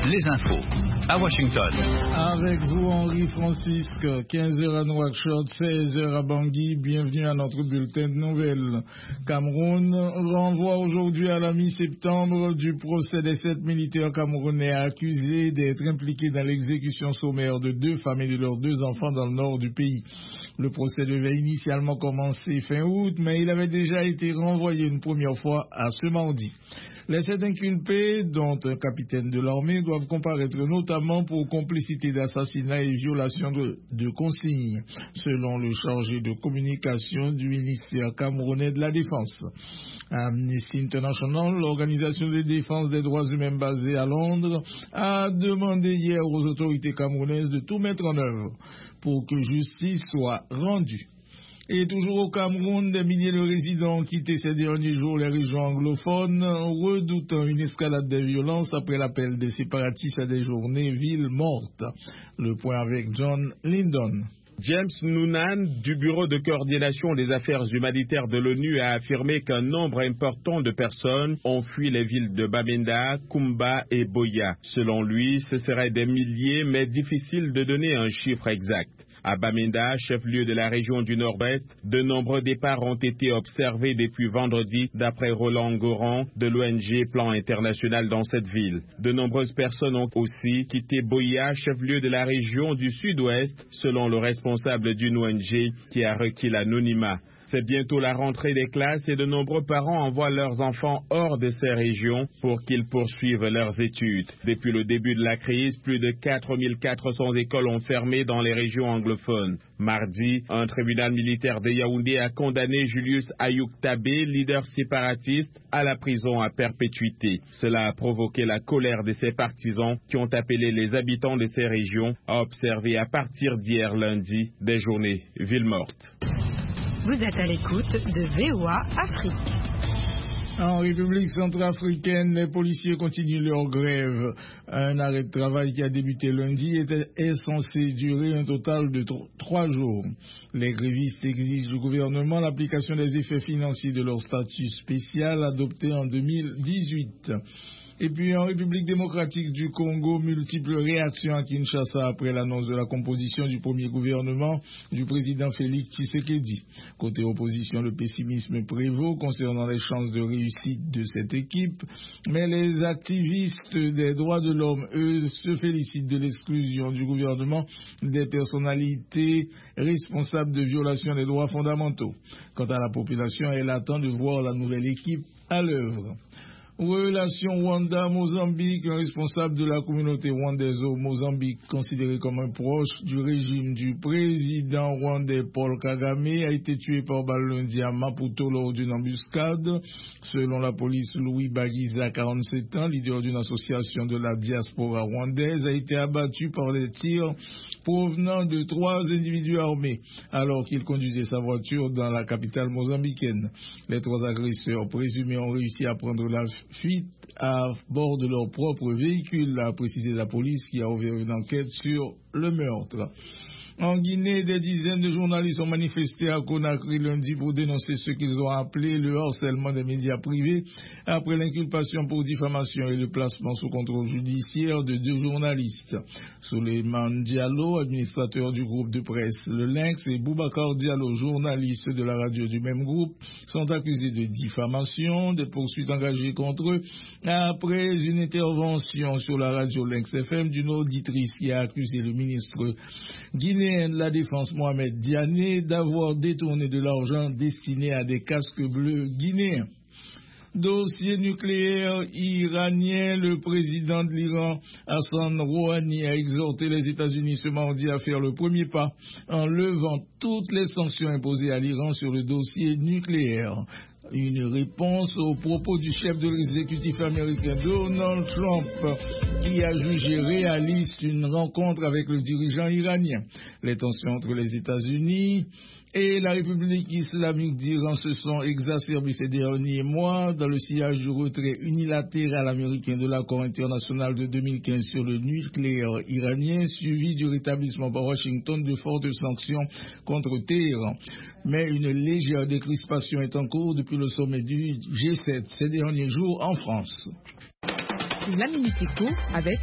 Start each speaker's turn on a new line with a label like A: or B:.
A: les infos à Washington.
B: Avec vous, Henri Francisque, 15h à Nouakchott, 16h à Bangui. Bienvenue à notre bulletin de nouvelles. Cameroun renvoie aujourd'hui à la mi-septembre du procès des 7 militaires camerounais accusés d'être impliqués dans l'exécution sommaire de 2 femmes et de leurs 2 enfants dans le nord du pays. Le procès devait initialement commencer fin août, mais il avait déjà été renvoyé une première fois à ce mardi. Les 7 inculpés, dont un capitaine de l'armée, doivent comparaître notamment pour complicité d'assassinat et violation de consignes, selon le chargé de communication du ministère camerounais de la Défense. Amnesty International, l'organisation de défense des droits humains basée à Londres, a demandé hier aux autorités camerounaises de tout mettre en œuvre pour que justice soit rendue. Et toujours au Cameroun, des milliers de résidents ont quitté ces derniers jours les régions anglophones, redoutant une escalade des violences après l'appel des séparatistes à des journées villes mortes. Le point avec John Lyndon.
C: James Noonan, du Bureau de coordination des affaires humanitaires de l'ONU, a affirmé qu'un nombre important de personnes ont fui les villes de Bamenda, Kumba et Boya. Selon lui, ce seraient des milliers, mais difficile de donner un chiffre exact. À Bamenda, chef-lieu de la région du Nord-Ouest, de nombreux départs ont été observés depuis vendredi, d'après Roland Goran de l'ONG Plan International dans cette ville. De nombreuses personnes ont aussi quitté Boya, chef-lieu de la région du Sud-Ouest, selon le responsable d'une ONG qui a requis l'anonymat. C'est bientôt la rentrée des classes et de nombreux parents envoient leurs enfants hors de ces régions pour qu'ils poursuivent leurs études. Depuis le début de la crise, plus de 4400 écoles ont fermé dans les régions anglophones. Mardi, un tribunal militaire de Yaoundé a condamné Julius Ayouk Tabé, leader séparatiste, à la prison à perpétuité. Cela a provoqué la colère de ses partisans qui ont appelé les habitants de ces régions à observer à partir d'hier lundi des journées villes mortes.
D: Vous êtes à l'écoute de VOA Afrique.
B: En République centrafricaine, les policiers continuent leur grève. Un arrêt de travail qui a débuté lundi est censé durer un total de 3 jours. Les grévistes exigent du gouvernement l'application des effets financiers de leur statut spécial adopté en 2018. Et puis en République démocratique du Congo, multiples réactions à Kinshasa après l'annonce de la composition du premier gouvernement du président Félix Tshisekedi. Côté opposition, le pessimisme prévaut concernant les chances de réussite de cette équipe, mais les activistes des droits de l'homme, eux, se félicitent de l'exclusion du gouvernement des personnalités responsables de violations des droits fondamentaux. Quant à la population, elle attend de voir la nouvelle équipe à l'œuvre. Relation Rwanda-Mozambique, un responsable de la communauté rwandaise au Mozambique, considéré comme un proche du régime du président rwandais Paul Kagame, a été tué par balle lundi à Maputo lors d'une embuscade. Selon la police, Louis Bagiza, 47 ans, leader d'une association de la diaspora rwandaise, a été abattu par des tirs provenant de 3 individus armés, alors qu'il conduisait sa voiture dans la capitale mozambicaine. Les 3 agresseurs présumés ont réussi à prendre la fuite à bord de leur propre véhicule, a précisé la police qui a ouvert une enquête sur le meurtre. En Guinée, des dizaines de journalistes ont manifesté à Conakry lundi pour dénoncer ce qu'ils ont appelé le harcèlement des médias privés après l'inculpation pour diffamation et le placement sous contrôle judiciaire de 2 journalistes. Souleymane Diallo, administrateur du groupe de presse Le Lynx, et Boubacar Diallo, journaliste de la radio du même groupe, sont accusés de diffamation. Des poursuites engagées contre eux après une intervention sur la radio Lynx FM d'une auditrice qui a accusé le ministre guinéen de la Défense Mohamed Diané d'avoir détourné de l'argent destiné à des casques bleus guinéens. Dossier nucléaire iranien, le président de l'Iran, Hassan Rouhani, a exhorté les États-Unis ce mardi à faire le premier pas en levant toutes les sanctions imposées à l'Iran sur le dossier nucléaire. Une réponse aux propos du chef de l'exécutif américain Donald Trump, qui a jugé réaliste une rencontre avec le dirigeant iranien. Les tensions entre les États-Unis et la République islamique d'Iran se sont exacerbées ces derniers mois dans le sillage du retrait unilatéral américain de l'accord international de 2015 sur le nucléaire iranien, suivi du rétablissement par Washington de fortes sanctions contre Téhéran. Mais une légère décrispation est en cours depuis le sommet du G7 ces derniers jours en France.
D: La Minute Éco avec